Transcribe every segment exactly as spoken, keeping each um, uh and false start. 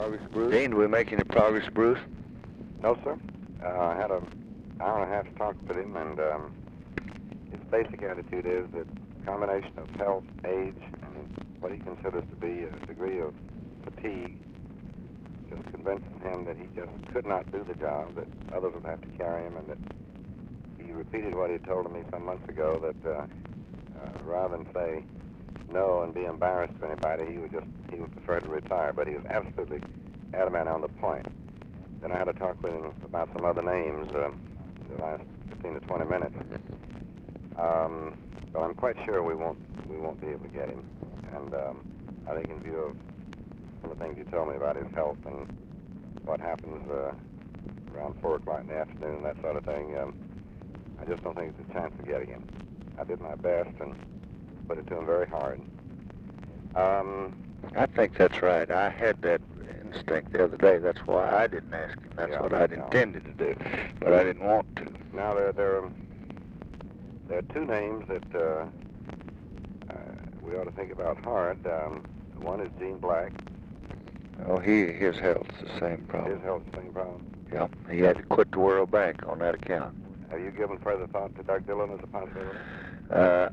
progress, Bruce? Dean, do we make any progress, Bruce? No, sir. Uh, I had an hour and a half talk with him, and um, his basic attitude is that combination of health, age, and what he considers to be a degree of fatigue just convincing him that he just could not do the job, that others would have to carry him, and that he repeated what he told me some months ago, that uh, uh, rather than say no and be embarrassed to anybody, he would just, he would prefer to retire, but he was absolutely adamant on the point. Then I had a talk with him about some other names uh, the last fifteen to twenty minutes. Um, but I'm quite sure we won't we won't be able to get him. And um, I think in view of some of the things you told me about his health and what happens uh, around four o'clock in the afternoon, that sort of thing, um, I just don't think it's a chance of getting him. I did my best and put it to him very hard. Um, I think that's right. I had that instinct the other day. That's why I didn't ask him. That's yeah, what I'd yeah. intended to do, but I didn't want to. Now, there, there, are, there are two names that uh, uh, we ought to think about hard. Um, one is Gene Black. Oh, he his health's the same problem. His health's the same problem. Yeah, he had to quit the World Bank on that account. Have you given further thought to Doug Dillon as a possibility? Uh,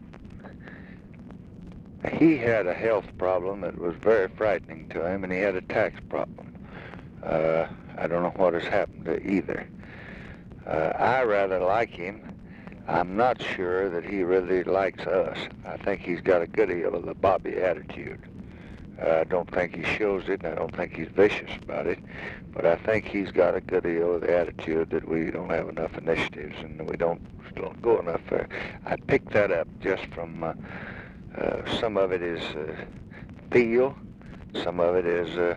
he had a health problem that was very frightening to him, and he had a tax problem. Uh, I don't know what has happened to either. Uh, I rather like him. I'm not sure that he really likes us. I think he's got a good deal of the Bobby attitude. Uh, I don't think he shows it, and I don't think he's vicious about it, but I think he's got a good deal of the attitude that we don't have enough initiatives and we don't, don't go enough there. I picked that up just from, uh, uh, some of it is uh, feel, some of it is uh,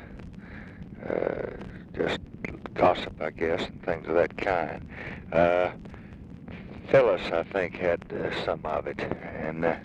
uh, just gossip, I guess, and things of that kind. Uh, Phyllis, I think, had uh, some of it, and uh,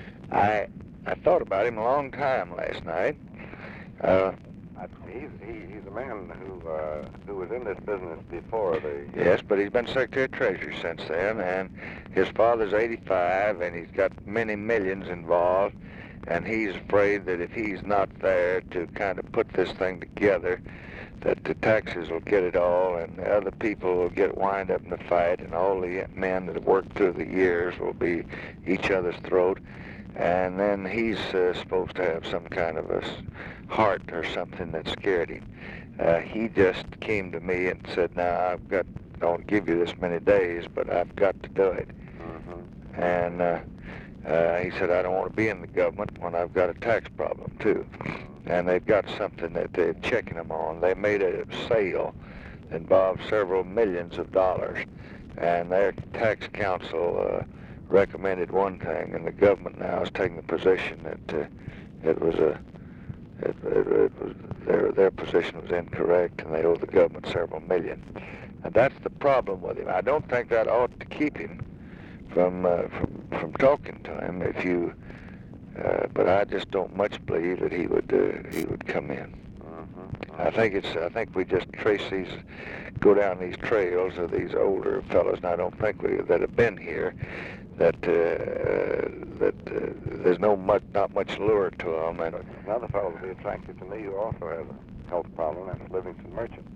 I I thought about him a long time last night. Uh, he's, he, he's a man who uh, who was in this business before the... Yes, but he's been Secretary of Treasury since then, and his father's eighty-five, and he's got many millions involved, and he's afraid that if he's not there to kind of put this thing together, that the taxes will get it all, and the other people will get wind up in the fight, and all the men that have worked through the years will be each other's throat. And then he's uh, supposed to have some kind of a heart or something that scared him. Uh, he just came to me and said, now, I've got, I don't give you this many days, but I've got to do it. Mm-hmm. And uh, uh, he said, I don't want to be in the government when I've got a tax problem, too. And they've got something that they're checking them on. They made a sale that involved several millions of dollars, and their tax council uh, recommended one thing, and the government now is taking the position that uh, it was a it, it, it was their their position was incorrect, and they owe the government several million. And that's the problem with him. I don't think that ought to keep him from uh, from from talking to him. If you, uh, but I just don't much believe that he would uh, he would come in. Mm-hmm. I think it's I think we just trace these, go down these trails of these older fellows, and I don't think we that have been here. That uh, that uh, there's no much, not much lure to them. And another fellow will be attractive to me who also has a health problem. That's Livingston Merchant.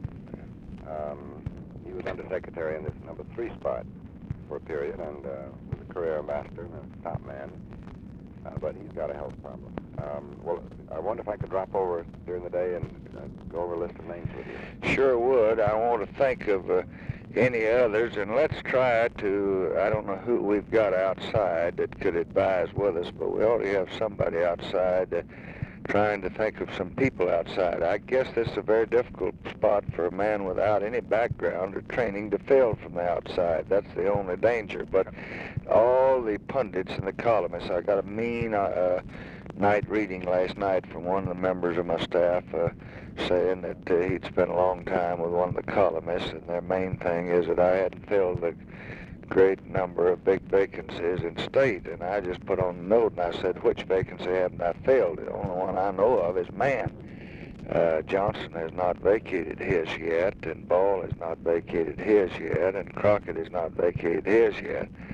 Um, he was undersecretary in this number three spot for a period, and uh, was a career ambassador and a top man. Uh, but he's got a health problem. Um, well, I wonder if I could drop over during the day and uh, go over a list of names with you. Sure would. I want to think of uh, any others, and let's try to, I don't know who we've got outside that could advise with us, but we ought to have somebody outside uh, trying to think of some people outside. I guess this is a very difficult spot for a man without any background or training to fill from the outside. That's the only danger. But all the pundits and the columnists, I got a mean uh, night reading last night from one of the members of my staff uh, saying that uh, he'd spent a long time with one of the columnists, and their main thing is that I hadn't filled the great number of big vacancies in state. And I just put on a note and I said, which vacancy haven't I filled? The only one I know of is man. Uh, Johnson has not vacated his yet, and Ball has not vacated his yet, and Crockett has not vacated his yet.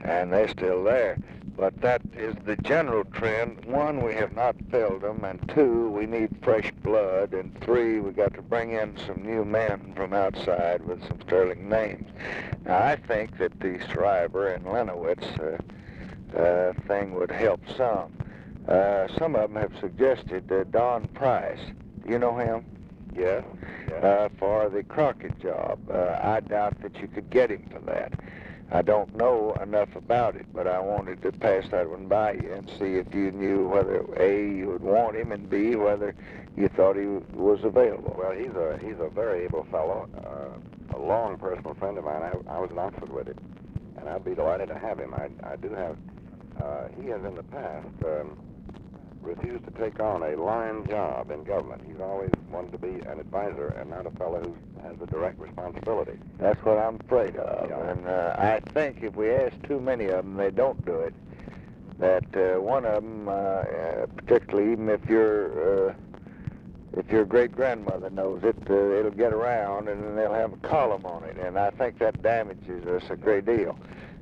and they're still there. But that is the general trend. One, we have not filled them, and two, we need fresh blood, and three, we got to bring in some new men from outside with some sterling names. Now, I think that the Shriver and Lenowitz uh, uh, thing would help some. Uh, some of them have suggested uh, Don Price. Do you know him? Yes. yes. Uh, for the Crockett job. Uh, I doubt that you could get him for that. I don't know enough about it, but I wanted to pass that one by you and see if you knew whether, A, you would want him, and B, whether you thought he was available. Well, he's a he's a very able fellow, uh, a long personal friend of mine. I, I was in Oxford with him, and I'd be delighted to have him. I, I do have, uh, he has in the past um, refused to take on a line job in government. He's always wanted to be an advisor and not a fellow who has a direct responsibility. That's what I'm afraid of. Yeah. And uh, I think if we ask too many of them, they don't do it. That uh, one of them, uh, uh, particularly even if your uh, if your great grandmother knows it, uh, it'll get around, and then they'll have a column on it. And I think that damages us a great deal.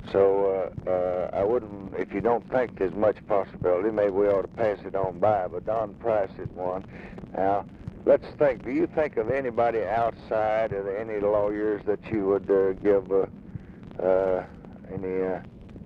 So uh, uh, I wouldn't, if you don't think there's much possibility, maybe we ought to pass it on by. But Don Price is one. Now, let's think. Do you think of anybody outside of any lawyers that you would uh, give uh, uh, any? Uh,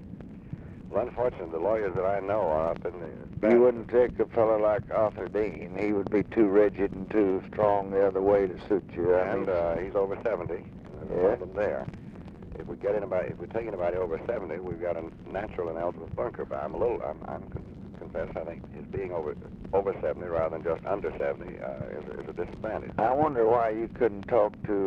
Well, unfortunately, the lawyers that I know are up in the... you wouldn't take a fellow like Arthur Dean. He would be too rigid and too strong the other way to suit you. I And mean, uh, he's over seventy. There's a Yeah. problem there. If we get anybody, if we take anybody over seventy, we've got a natural and eligible bunker. But I'm a little, I'm, I'm con- confess, I think his being over over seventy rather than just under seventy uh, is, is a disadvantage. I wonder why you couldn't talk to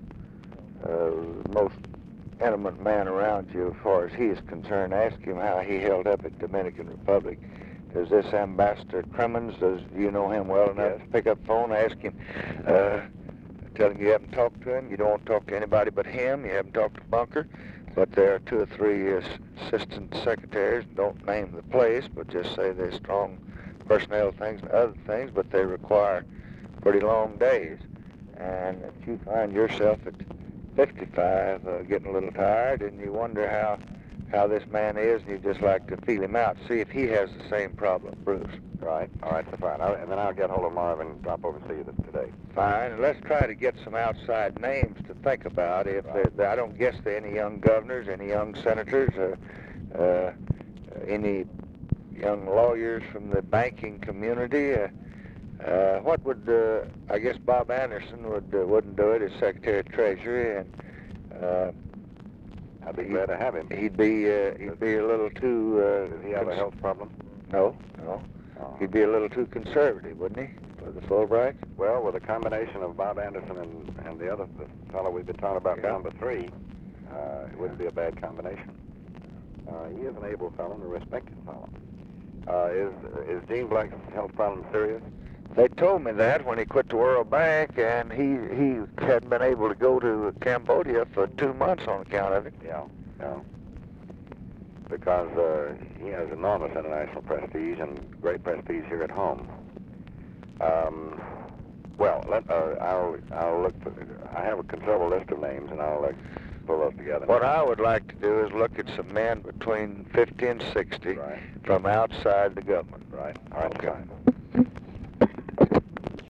uh, uh, most intimate man around you as far as he is concerned. Ask him how he held up at Dominican Republic. Does this Ambassador Crimmins, does you know him well enough Yes. to pick up the phone, ask him, uh, tell him you haven't talked to him, you don't want to talk to anybody but him, you haven't talked to Bunker, but there are two or three uh, assistant secretaries, don't name the place, but just say they're strong personnel things and other things, but they require pretty long days. And if you find yourself at fifty-five uh, getting a little tired and you wonder how how this man is, and you just like to feel him out, see if he has the same problem, Bruce. Right. All right, so fine. I'll, and then I'll get hold of Marvin and drop over and see you th- today. Fine, and let's try to get some outside names to think about. If Right. there, I don't guess there are any young governors, any young senators, uh, uh, any young lawyers from the banking community. Uh, uh, what would uh, I guess Bob Anderson would uh, wouldn't do it as Secretary of Treasury, and uh, I'd be he- glad to have him. he'd be uh, he'd be a little too. Uh, Does he have a cons- health problem? No, no. Oh. He'd be a little too conservative, wouldn't he, for the Fulbrights? Well, with a combination of Bob Anderson and, and the other the fellow we've been talking about, Yeah. number three, uh, it wouldn't be a bad combination. Uh, he is an able fellow and a respected fellow. Uh, is is Gene Black's health problem serious? They told me that when he quit the World Bank, and he he hadn't been able to go to Cambodia for two months on account of it. Yeah, yeah. Because uh, he has enormous international prestige and great prestige here at home. Um, well, let, uh, I'll I'll look. For, I have a considerable list of names, and I'll uh, pull those together. What I would like to do is look at some men between fifty and sixty Right. from outside the government. Right. All right. Okay. Fine.